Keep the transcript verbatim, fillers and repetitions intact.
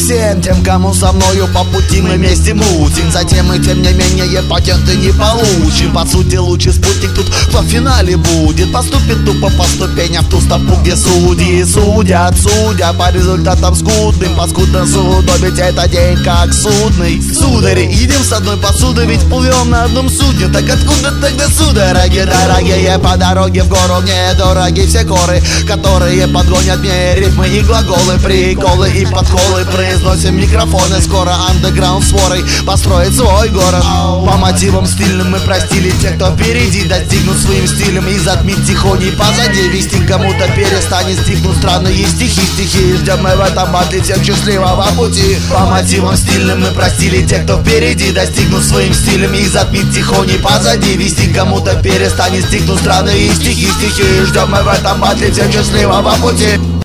всем тем, кому со мною по пути мы вместе мутим. Затем и тем не менее патенты не получим. По сути лучший спутник тут, кто в финале будет. Поступит тупо по ступеням в ту стопу, где судьи судят, судя по результатам скудным. Паскудно суду, ведь это день как судный. Судари, едим с одной посуды, ведь плывем на одном судне. Так откуда тогда судороги дорогие? По дороге в гору мне дороги все горы, которые подгонят мне рифмы и глаголы, приколы и подколы. Произносим микрофоны, скоро андеграунд сворой построит свой город. По мотивам стильным мы простили тех, кто впереди, достигнут своим стилем и затмить тихоней позади. Вести кому-то перестанет стихнуть странные стихи, стихи. Ждем мы в этом батле всех счастливого пути. По мотивам стильным мы простили тех, кто впереди, достигнут своим стилем и затмить тихоней позади. Вести кому-то перестанет стихнуть странные стихи, стихи. Ждем мы в этом батле всех счастливого пути.